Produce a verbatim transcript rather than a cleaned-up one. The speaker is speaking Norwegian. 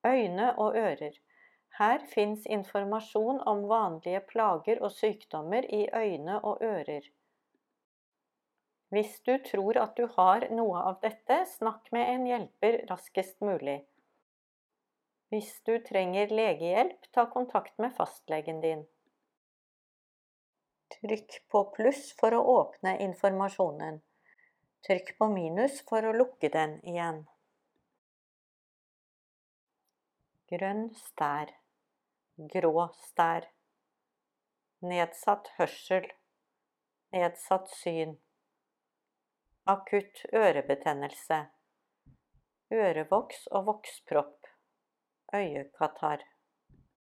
Øyne og ører. Her finnes informasjon om vanlige plager og sykdommer i øyne og ører. Hvis du tror at du har noe av dette, snakk med en hjelper raskest mulig. Hvis du trenger legehjelp, ta kontakt med fastlegen din. Trykk på pluss for å åpne informasjonen. Trykk på minus for å lukke den igjen. Grønn stær. Grå stær. Nedsatt hørsel. Nedsatt syn. Akutt ørebetennelse. Ørevoks og vokspropp. Øyekatarr.